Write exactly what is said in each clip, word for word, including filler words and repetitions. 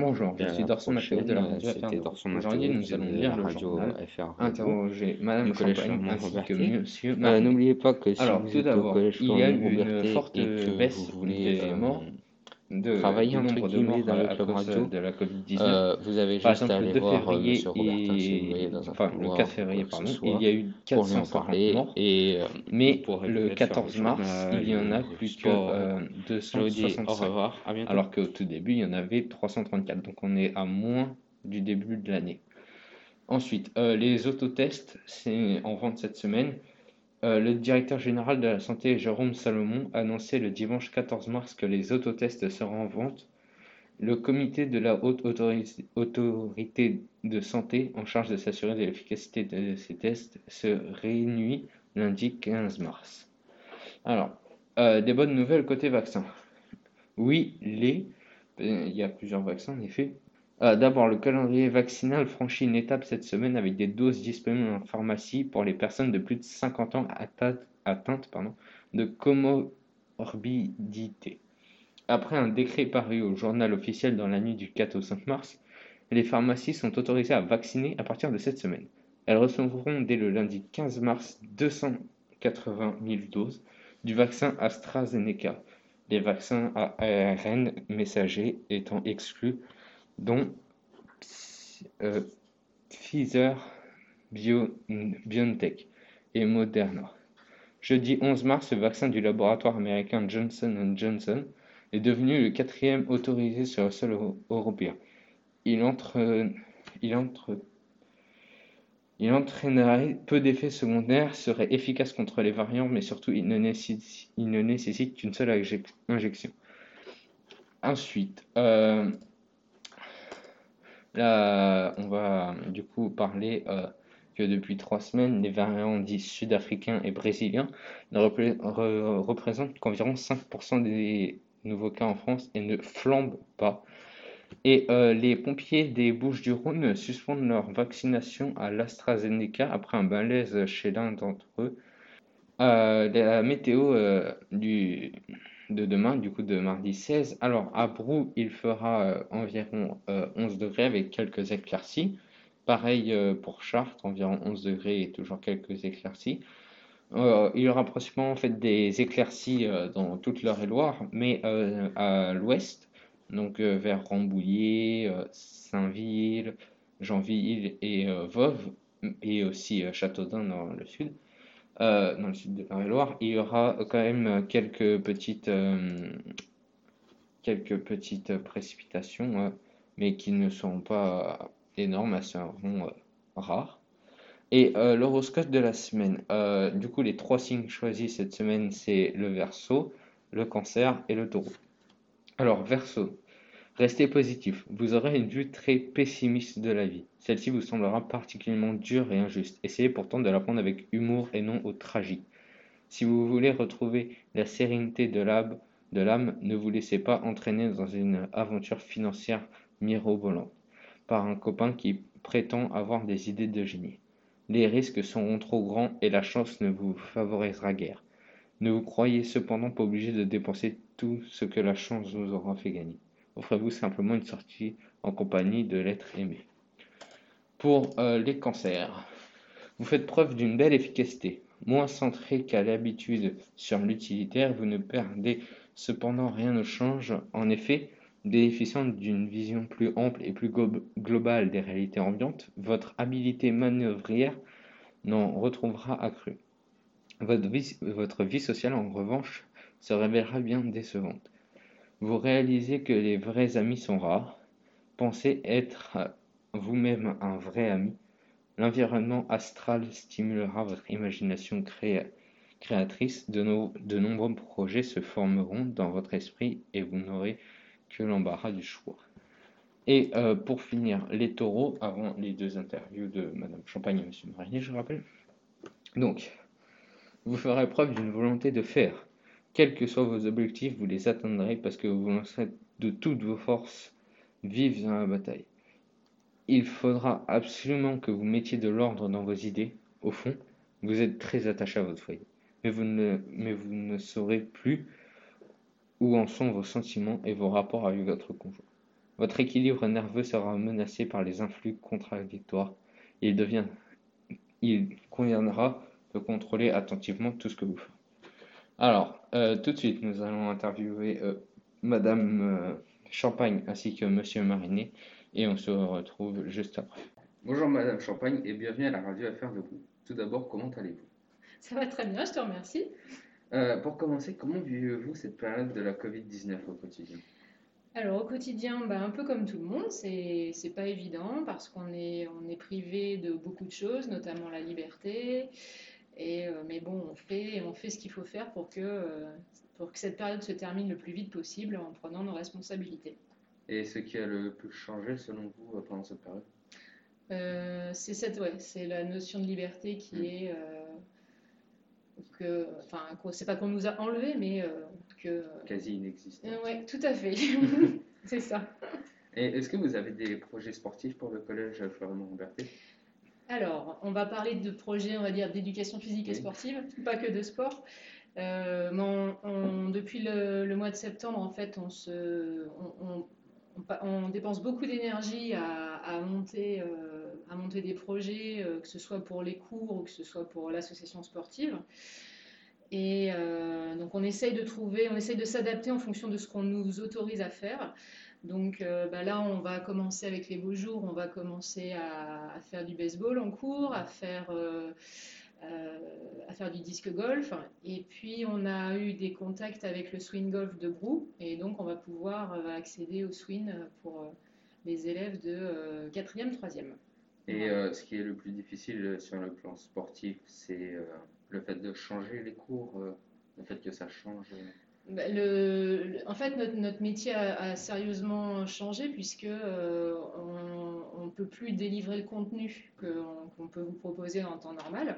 Bonjour, Et je à suis la Dorson Mathéo de prochaine, la euh, radio F R c'était de Rouen. Dorson Aujourd'hui, Matteo nous allons de lire la le radio journal, F R de Rouen, interroger du Madame Collège Champagne Flamand ainsi que Robertet. Monsieur Euh, Marnier. n'oubliez pas que si Alors, vous tout êtes au d'abord, Collège il y a Flamand eu une Robertet forte et que vous baisse voulez des euh, morts, de, travailler du entre nombre de guillemets morts dans euh, le à club cause radio, de la covid dix-neuf. euh, vous avez Par juste à exemple, le aller deux voir euh, février Monsieur Robertin si vous voyez et dans un enfin le quatre couloir ou février quoi que ce pardon, il soit y a eu pour lui en quatre cent cinquante parler morts, et euh, vous mais pourrez le peut-être faire le quatorze mars, il journal y en a ou le plus que sport ou euh, quoi. Je vous dis au deux cent soixante-cinq, revoir, à bientôt. alors qu'au tout début, il y en avait trois cent trente-quatre. Donc on est à moins du début de l'année. Ensuite, euh, les autotests, c'est en vente cette semaine. Euh, le directeur général de la santé, Jérôme Salomon, a annoncé le dimanche quatorze mars que les autotests seront en vente. Le comité de la haute autorité de santé en charge de s'assurer de l'efficacité de ces tests se réunit lundi quinze mars. Alors, euh, des bonnes nouvelles côté vaccin. Oui, les, euh, il y a plusieurs vaccins en effet. Euh, D'abord, le calendrier vaccinal franchit une étape cette semaine avec des doses disponibles en pharmacie pour les personnes de plus de cinquante ans atteintes, atteintes pardon, de comorbidité. Après un décret paru au journal officiel dans la nuit du quatre au cinq mars, les pharmacies sont autorisées à vacciner à partir de cette semaine. Elles recevront dès le lundi quinze mars deux cent quatre-vingt mille doses du vaccin AstraZeneca, les vaccins à A R N messager étant exclus, dont euh, Pfizer, Bio- BioNTech et Moderna. Jeudi onze mars, le vaccin du laboratoire américain Johnson and Johnson est devenu le quatrième autorisé sur le sol européen. Il, entre, il, entre, il entraînerait peu d'effets secondaires, serait efficace contre les variants, mais surtout il ne nécessite, il ne nécessite qu'une seule injection. Ensuite, euh, là, on va du coup parler euh, que depuis trois semaines, les variants dits sud-africains et brésiliens ne repré- re- représentent qu'environ cinq pour cent des nouveaux cas en France et ne flambent pas. Et euh, les pompiers des Bouches-du-Rhône suspendent leur vaccination à l'AstraZeneca après un malaise chez l'un d'entre eux. Euh, la météo euh, du, de demain, du coup de mardi seize. Alors à Brou, il fera euh, environ euh, onze degrés avec quelques éclaircies. Pareil euh, pour Chartres, environ onze degrés et toujours quelques éclaircies. Euh, il y aura principalement en fait des éclaircies euh, dans toute l'Eure-et-Loire, mais euh, à l'ouest, donc euh, vers Rambouillet, euh, Saint-Ville, Genville et euh, Voves, et aussi euh, Châteaudun dans le sud, euh, dans le sud de l'Eure-et-Loire. Il y aura quand même quelques petites, euh, quelques petites précipitations, euh, mais qui ne seront pas énormes, elles seront euh, rares. Et euh, l'horoscope de la semaine. Euh, du coup, les trois signes choisis cette semaine, c'est le Verseau, le Cancer et le Taureau. Alors, Verseau, restez positif. Vous aurez une vue très pessimiste de la vie. Celle-ci vous semblera particulièrement dure et injuste. Essayez pourtant de la prendre avec humour et non au tragique. Si vous voulez retrouver la sérénité de l'âme, de l'âme, ne vous laissez pas entraîner dans une aventure financière mirobolante par un copain qui prétend avoir des idées de génie. Les risques seront trop grands et la chance ne vous favorisera guère. Ne vous croyez cependant pas obligé de dépenser tout ce que la chance vous aura fait gagner. Offrez-vous simplement une sortie en compagnie de l'être aimé. Pour euh, les cancers, vous faites preuve d'une belle efficacité. Moins centré qu'à l'habitude sur l'utilitaire, vous ne perdez cependant rien au change. En effet, bénéficiant d'une vision plus ample et plus globale des réalités ambiantes, votre habilité manœuvrière n'en retrouvera accru. Votre vie, votre vie sociale, en revanche, se révélera bien décevante. Vous réalisez que les vrais amis sont rares. Pensez être vous-même un vrai ami. L'environnement astral stimulera votre imagination créa- créatrice. De, no- de nombreux projets se formeront dans votre esprit et vous n'aurez que l'embarras du choix. Et euh, pour finir, les taureaux, avant les deux interviews de Madame Champagne et Monsieur Marinier, je rappelle. Donc, vous ferez preuve d'une volonté de faire. Quels que soient vos objectifs, vous les atteindrez parce que vous lancerez de toutes vos forces vives dans la bataille. Il faudra absolument que vous mettiez de l'ordre dans vos idées. Au fond, vous êtes très attaché à votre foyer, mais vous ne, mais vous ne saurez plus où en sont vos sentiments et vos rapports avec votre conjoint. Votre équilibre nerveux sera menacé par les influx contradictoires. Il devient, il conviendra de contrôler attentivement tout ce que vous faites. Alors, euh, tout de suite, nous allons interviewer euh, Madame euh, Champagne ainsi que Monsieur Marinet et on se retrouve juste après. Bonjour Madame Champagne et bienvenue à la radio Affaires de Groupe. Tout d'abord, comment allez-vous? Ça va très bien, je te remercie. Euh, pour commencer, comment vivez-vous cette période de la covid dix-neuf au quotidien? Alors au quotidien, bah, un peu comme tout le monde, c'est c'est pas évident parce qu'on est on est privé de beaucoup de choses, notamment la liberté. Et euh, mais bon, on fait on fait ce qu'il faut faire pour que euh, pour que cette période se termine le plus vite possible en prenant nos responsabilités. Et ce qui a le plus changé selon vous euh, pendant cette période? Euh, c'est cette ouais, c'est la notion de liberté qui Mm. est euh, que enfin qu'on- c'est pas qu'on nous a enlevé, mais euh, que Quasi inexistante. euh, ouais, tout à fait. C'est ça. Et est-ce que vous avez des projets sportifs pour le collège Florent Berthet? Alors, on va parler de projets, on va dire, d'éducation physique et Oui. sportive, pas que de sport. Euh, mais on- on- depuis le, le mois de septembre, en fait, on, se, on, on- on pa- on dépense beaucoup d'énergie à, à monter, euh, à monter des projets, euh, que ce soit pour les cours ou que ce soit pour l'association sportive. Et euh, donc, on essaye de trouver, on essaye de s'adapter en fonction de ce qu'on nous autorise à faire. Donc euh, bah là, on va commencer avec les beaux jours, on va commencer à, à faire du baseball en cours, à faire, euh, euh, à faire du disque golf. Et puis, on a eu des contacts avec le swing golf de Brou. Et donc, on va pouvoir euh, accéder au swing pour euh, les élèves de euh, quatrième, troisième. Et Voilà. euh, ce qui est le plus difficile euh, sur le plan sportif, c'est euh, le fait de changer les cours, euh, le fait que ça change. euh. Bah, le- le- en fait, notre, notre métier a, a sérieusement changé puisque euh, on ne peut plus délivrer le contenu que- qu'on peut vous proposer en temps normal.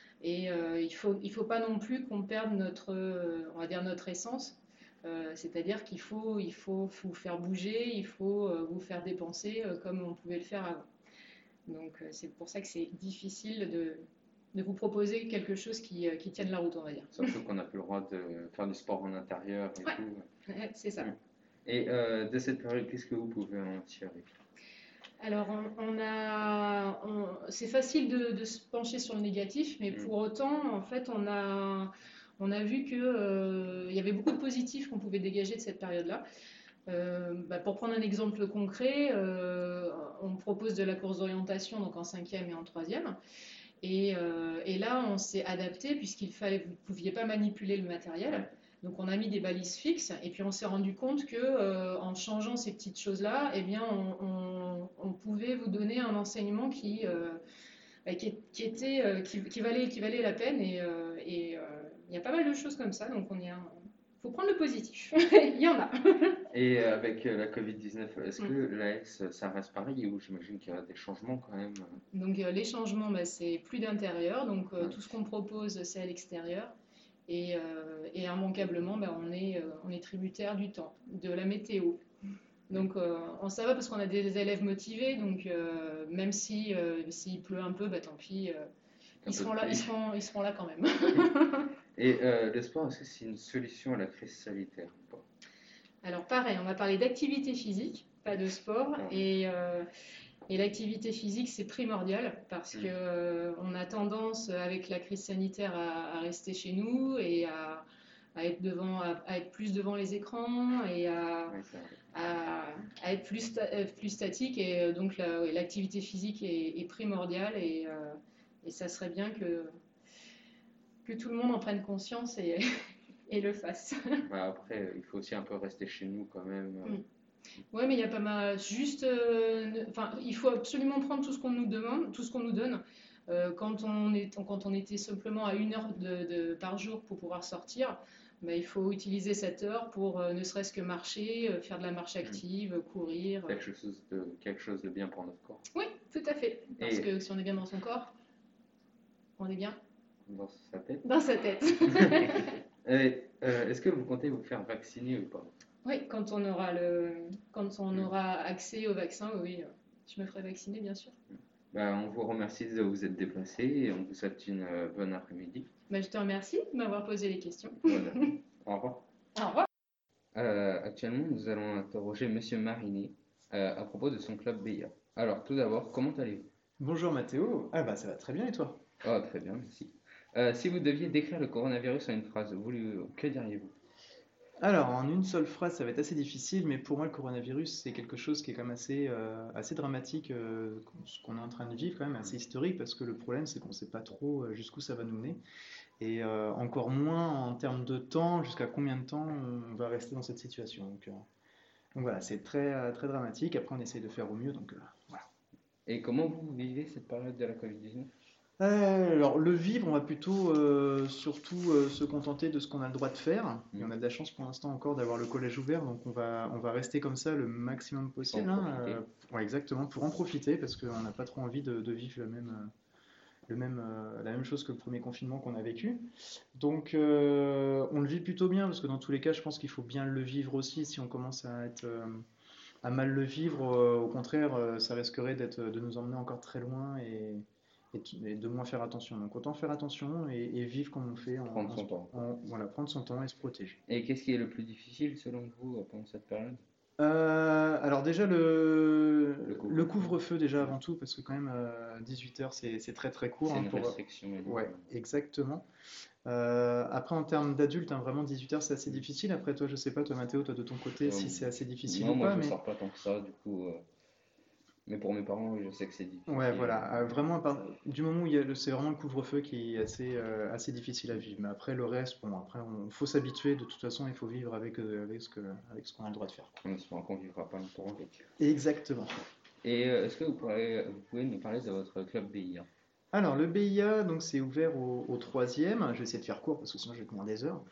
Et euh, il faut, il faut pas non plus qu'on perde notre, euh, on va dire notre essence. Euh, c'est-à-dire qu'il faut, il faut vous faire bouger, il faut euh, vous faire dépenser euh, comme on pouvait le faire avant. Donc euh, c'est pour ça que c'est difficile de, de vous proposer quelque chose qui, euh, qui tienne la route, on va dire. Surtout qu'on n'a plus le droit de faire du sport en intérieur et Ouais. tout. Ouais, c'est ça. Mm. Et euh, de cette période, qu'est-ce que vous pouvez en tirer? Alors, on, on a, on- c'est facile de, de se pencher sur le négatif, mais Mm. pour autant, en fait, on a, on a vu que euh, il y avait beaucoup de positifs qu'on pouvait dégager de cette période-là. Euh, bah, pour prendre un exemple concret, euh, on propose de la course d'orientation donc en cinquième et en troisième. Et, euh, et là, on s'est adapté puisqu'il fallait, vous ne pouviez pas manipuler le matériel. Donc, on a mis des balises fixes et puis on s'est rendu compte que euh, en changeant ces petites choses-là, eh bien, on, on- on pouvait vous donner un enseignement qui, euh, bah, qui, qui était, euh, qui, qui valait, qui valait la peine. Et euh, et, euh, il y a pas mal de choses comme ça. Donc, on y a, faut prendre le positif. Il y en a. Et euh, avec euh, la covid dix-neuf, est-ce que Mm. l'A S, ça reste pareil ou j'imagine qu'il y aura des changements quand même? euh. Donc, euh, les changements, bah, c'est plus d'intérieur. Donc, euh, Ouais. tout ce qu'on propose, c'est à l'extérieur. Et, euh, et immanquablement, bah, on est, euh, on est tributaire du temps, de la météo. Donc euh, on ça va parce qu'on a des élèves motivés, donc euh, même si euh, s'il pleut un peu, bah tant pis, euh, Un ils peu seront de là, ils pluie. seront, ils seront là quand même. Et euh, le sport, est-ce que c'est une solution à la crise sanitaire ou pas? Alors pareil, on va parler d'activité physique, pas de sport, Ah. et, euh, et l'activité physique c'est primordial parce Mm. que euh, on a tendance avec la crise sanitaire à, à rester chez nous et à, à être devant, à, à être plus devant les écrans et à Ouais, c'est vrai. à, à être plus, sta- euh, plus statique et euh, donc la- ouais, l'activité physique est, est primordiale et, euh, et ça serait bien que, que tout le monde en prenne conscience et, et le fasse. Bah, après, euh, il faut aussi un peu rester chez nous quand même. euh. Mm. Ouais, mais il y a pas mal. Juste, euh, ne- enfin, il faut absolument prendre tout ce qu'on nous demande, tout ce qu'on nous donne. Euh, quand on est, quand on était simplement à une heure de, de- par jour pour pouvoir sortir, bah, il faut utiliser cette heure pour euh, ne serait-ce que marcher, euh, faire de la marche active, euh, courir. Quelque chose de, quelque chose de bien pour notre corps. Oui, tout à fait. Parce Et- que si on est bien dans son corps, on est bien Dans sa tête. dans sa tête. Et, euh, est-ce que vous comptez vous faire vacciner ou pas? Oui, quand on aura le, quand on Mm. aura accès au vaccin, oui, euh, je me ferai vacciner, bien sûr. Bah, on vous remercie de vous être déplacé et on vous souhaite une euh, bonne après-midi. Bah, je te remercie de m'avoir posé les questions. Voilà. Au revoir. Au revoir. Euh, actuellement, nous allons interroger Monsieur Marinet. euh, à propos de son club B I A. Alors, tout d'abord, comment allez-vous? Bonjour Mathéo, ah bah ça va très bien et toi? Oh, très bien, merci. Euh, si vous deviez décrire le coronavirus en une phrase, vous, lui- que diriez-vous? Alors en une seule phrase ça va être assez difficile, mais pour moi le coronavirus c'est quelque chose qui est quand même assez, euh, assez dramatique, euh, ce qu'on est en train de vivre quand même, assez historique, parce que le problème c'est qu'on ne sait pas trop euh, jusqu'où ça va nous mener, et euh, encore moins en termes de temps, jusqu'à combien de temps on va rester dans cette situation. Donc, euh, donc voilà, c'est très, euh, très dramatique, après on essaye de faire au mieux, donc euh, voilà. Et comment vous vivez cette période de la covid dix-neuf? Euh, alors, le vivre, on va plutôt euh, surtout euh, se contenter de ce qu'on a le droit de faire. Et on Hmm. a de la chance pour l'instant encore d'avoir le collège ouvert, donc on va, on va rester comme ça le maximum Pour en possible, hein, euh, profiter. ouais, exactement, pour en profiter, parce qu'on n'a pas trop envie de, de vivre le même, euh, le même, euh, la même chose que le premier confinement qu'on a vécu. Donc, euh, on le vit plutôt bien, parce que dans tous les cas, je pense qu'il faut bien le vivre aussi. Si on commence à être, euh, à mal le vivre, euh, au contraire, euh, ça risquerait d'être, de nous emmener encore très loin et, et t- et de moins faire attention. Donc autant faire attention et, et vivre comme on fait, en, Prendre en son se- temps, quoi. en- voilà, prendre son temps et se protéger. Et qu'est-ce qui est le plus difficile selon vous euh, pendant cette période? Euh, alors déjà Le le, le couvre-feu? couvre-feu déjà Hmm. avant tout, parce que quand même dix-huit heures c'est c'est très très court, C'est hein, une pour... restriction énorme. Ouais, exactement. Euh, après en termes d'adultes, hein, vraiment dix-huit heures c'est assez Hmm. difficile. Après toi je sais pas, toi Mathéo, toi de ton côté Euh, si c'est assez difficile non, ou moi pas, je mais... sors pas tant que ça, du coup. euh, Mais pour mes parents, oui, je sais que c'est Ouais, difficile. voilà. Euh, vraiment, à part- du moment où il y a le- c'est vraiment le couvre-feu qui est assez, euh, assez difficile à vivre. Mais après, le reste, bon, après, on faut s'habituer. De toute façon, il faut vivre avec, euh, avec ce que, avec ce qu'on a le droit de faire. En espérant qu'on vivra pas longtemps avec. Exactement. Et euh, est-ce que vous pourrez, vous pouvez nous parler de votre club B I A? Alors, le B I A, donc, c'est ouvert au, au troisième. Je vais essayer de faire court parce que sinon je vais tenir des heures.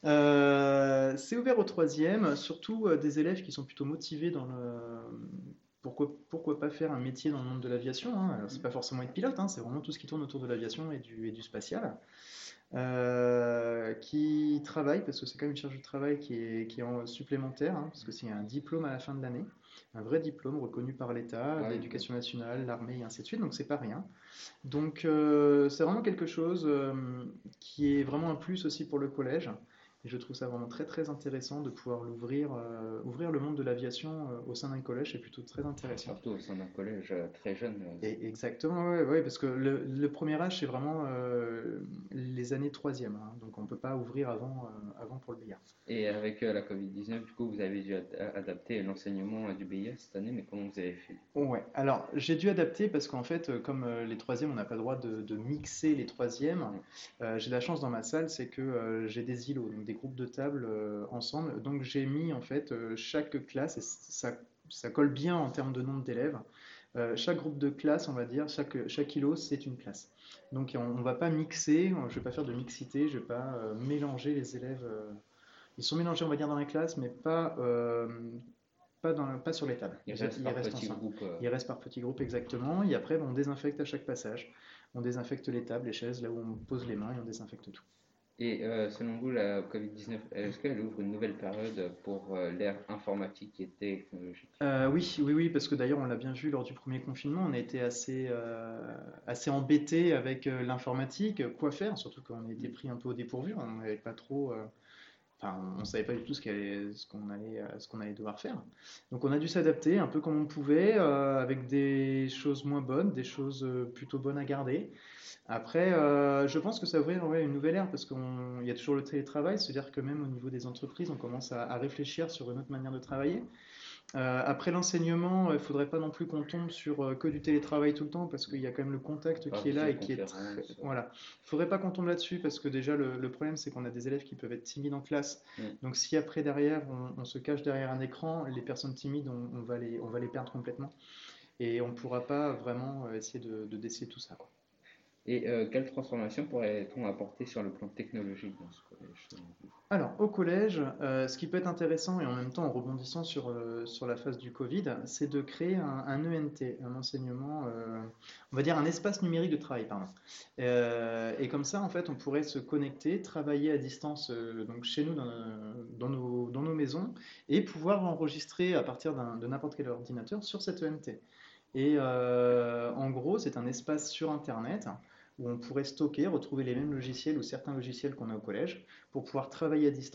Euh, c'est ouvert au troisième, surtout euh, des élèves qui sont plutôt motivés dans le. Pourquoi, pourquoi pas faire un métier dans le monde de l'aviation, hein. Alors, c'est pas forcément être pilote, hein, c'est vraiment tout ce qui tourne autour de l'aviation et du, et du spatial. Euh, qui travaille, parce que c'est quand même une charge de travail qui est, qui est en supplémentaire, hein, parce que c'est un diplôme à la fin de l'année, un vrai diplôme reconnu par l'État, Ouais, ok. l'éducation nationale, l'armée et ainsi de suite, donc c'est pas rien. Donc euh, c'est vraiment quelque chose euh, qui est vraiment un plus aussi pour le collège. Et je trouve ça vraiment très très intéressant de pouvoir l'ouvrir, euh, ouvrir le monde de l'aviation euh, au sein d'un collège, c'est plutôt très intéressant. Surtout au sein d'un collège euh, très jeune. euh, Et exactement, ouais, ouais, parce que le, le premier âge, c'est vraiment euh, les années troisième, hein, donc on ne peut pas ouvrir avant, euh, avant pour le billard. Et avec euh, la covid dix-neuf, du coup, vous avez dû ad- adapter l'enseignement euh, du B I A cette année, mais comment vous avez fait? Ouais, alors j'ai dû adapter parce qu'en fait, euh, comme euh, les troisièmes, on n'a pas le droit de, de mixer les troisièmes, Mm. euh, j'ai de la chance dans ma salle, c'est que euh, j'ai des îlots, donc des groupes de table euh, ensemble. Donc j'ai mis en fait euh, chaque classe, et ça, ça colle bien en termes de nombre d'élèves. Euh, chaque groupe de classe, on va dire, chaque, chaque îlot, c'est une classe. Donc on ne va pas mixer, je ne vais pas faire de mixité, je ne vais pas euh, mélanger les élèves. euh, Ils sont mélangés, on va dire, dans la classe, mais pas, euh, pas, dans, pas sur les tables. Il Ils, reste ils par restent petits ensemble. groupes. euh, Ils restent par petits groupes exactement. Et après, bon, on désinfecte à chaque passage. On désinfecte les tables, les chaises, là où on pose les mains et on désinfecte tout. Et euh, selon vous, la covid dix-neuf, est-ce qu'elle ouvre une nouvelle période pour euh, l'ère informatique et technologique? Euh, oui, oui, oui, parce que d'ailleurs, on l'a bien vu lors du premier confinement, on a été assez, euh, assez embêtés avec euh, l'informatique. Quoi faire? Surtout qu'on a été pris un peu au dépourvu. On n'avait pas trop. euh, Enfin, on ne savait pas du tout ce qu'allait- ce qu'on allait, euh, ce qu'on allait devoir faire. Donc on a dû s'adapter un peu comme on pouvait, euh, avec des choses moins bonnes, des choses euh, plutôt bonnes à garder. Après, euh, je pense que ça va ouvrir ouais, une nouvelle ère parce qu'il y a toujours le télétravail, c'est-à-dire que même au niveau des entreprises, on commence à, à réfléchir sur une autre manière de travailler. Euh, après l'enseignement, il ne faudrait pas non plus qu'on tombe sur euh, que du télétravail tout le temps parce qu'il y a quand même le contact Par qui est là et qui est très... visioconférence. euh, Voilà. Il ne faudrait pas qu'on tombe là-dessus parce que déjà le, le problème c'est qu'on a des élèves qui peuvent être timides en classe. mm. Donc si après derrière on, on se cache derrière un écran, les personnes timides on, on va les, on va les perdre complètement et on ne pourra pas vraiment euh, essayer de, de déceler tout ça, quoi. Et euh, quelle transformation pourrait-on apporter sur le plan technologique dans ce collège selon vous? Alors, au collège, euh, ce qui peut être intéressant et en même temps en rebondissant sur, euh, sur la phase du Covid, c'est de créer un, un E N T, un enseignement, euh, on va dire un espace numérique de travail, pardon. Euh, et comme ça, en fait, on pourrait se connecter, travailler à distance, euh, donc chez nous, dans, dans nos, dans nos maisons, et pouvoir enregistrer à partir d'un- de n'importe quel ordinateur sur cet E N T. Et euh, en gros, c'est un espace sur Internet où on pourrait stocker, retrouver les mêmes logiciels ou certains logiciels qu'on a au collège pour pouvoir travailler à distance.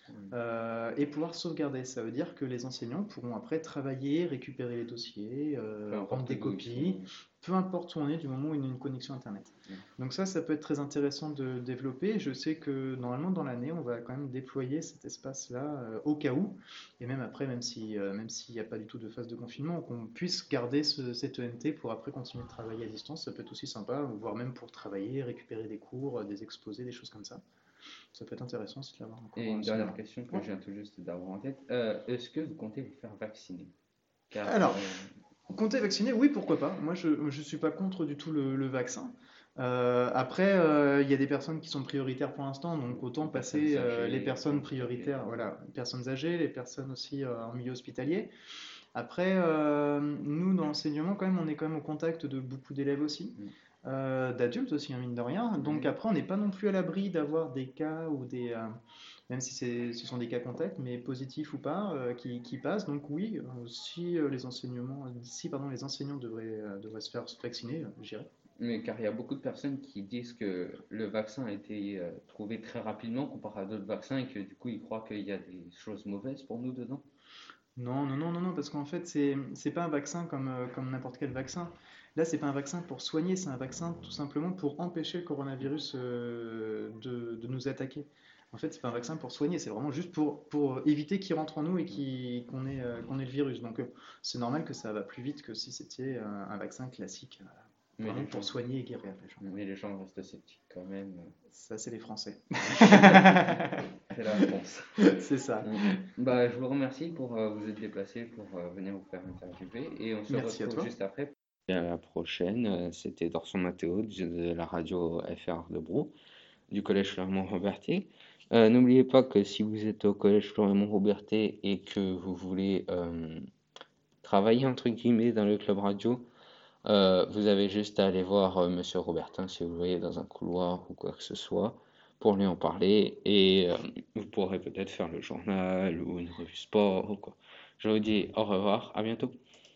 euh, et pouvoir sauvegarder. Ça veut dire que les enseignants pourront après travailler, récupérer les dossiers, euh, Peu rendre importe des d'où ils copies, sont. peu importe où on est du moment où il y a une connexion Internet. Ouais. Donc ça, ça peut être très intéressant de développer. Je sais que normalement dans l'année, on va quand même déployer cet espace-là euh, au cas où, et même après, même si, euh, même s'il n'y a pas du tout de phase de confinement, qu'on puisse garder ce- cette E N T pour après continuer de travailler à distance, ça peut être aussi sympa, voire même pour travailler, récupérer des cours, euh, des exposés, des choses comme ça. Ça peut être intéressant aussi de l'avoir encore Et une à ce dernière moment-là. question que Ouais. je viens tout juste d'avoir en tête. Euh, est-ce que vous comptez vous faire vacciner? Car Alors, euh, compter vacciner, oui, pourquoi pas. Moi, je ne suis pas contre du tout le, le vaccin. Euh, après, euh, il y a des personnes qui sont prioritaires pour l'instant, donc autant les personnes passer euh, les âgées, personnes handicapées. prioritaires, voilà, les personnes âgées, les personnes aussi euh, en milieu hospitalier. Après, euh, nous, dans l'enseignement, quand même, on est quand même au contact de beaucoup d'élèves aussi, Mm. euh, d'adultes aussi, hein, mine de rien. Donc Mhm. après, on n'est pas non plus à l'abri d'avoir des cas ou des, euh, même si c'est, ce sont des cas contacts, mais positifs ou pas, euh, qui, qui passent. Donc oui, euh, si euh, les enseignements, si pardon, les enseignants devraient, euh, devraient se faire vacciner, euh, j'irai. Mais car il y a beaucoup de personnes qui disent que le vaccin a été euh, trouvé très rapidement comparé à d'autres vaccins et que du coup ils croient qu'il y a des choses mauvaises pour nous dedans. Non, non, non, non, non, parce qu'en fait, c'est, c'est pas un vaccin comme, euh, comme n'importe quel vaccin. Là, c'est pas un vaccin pour soigner, c'est un vaccin tout simplement pour empêcher le coronavirus euh, de, de nous attaquer. En fait, c'est pas un vaccin pour soigner, c'est vraiment juste pour, pour éviter qu'il rentre en nous et qu'il- qu'on ait, euh, qu'on ait le virus. Donc, euh, c'est normal que ça va plus vite que si c'était un, un vaccin classique, euh, Mais vraiment les pour gens, soigner et guérir les gens. mais les gens restent sceptiques quand même. Ça, c'est les Français. C'est la France. C'est ça. Mm. Bah, je vous remercie pour euh, vous être déplacé pour euh, venir vous faire interviewer et on se Merci à retrouve toi. juste après. Et à la prochaine, euh, c'était Dorson Matteo de de la radio F R de Brou, du collège Flamand-Roberté. Euh, n'oubliez pas que si vous êtes au collège Flamand-Roberté et que vous voulez euh, travailler entre guillemets dans le club radio, euh, vous avez juste à aller voir euh, Monsieur Robertin si vous le voyez dans un couloir ou quoi que ce soit pour lui en parler et euh, vous pourrez peut-être faire le journal ou une revue sport ou quoi. Je vous dis au revoir, à bientôt.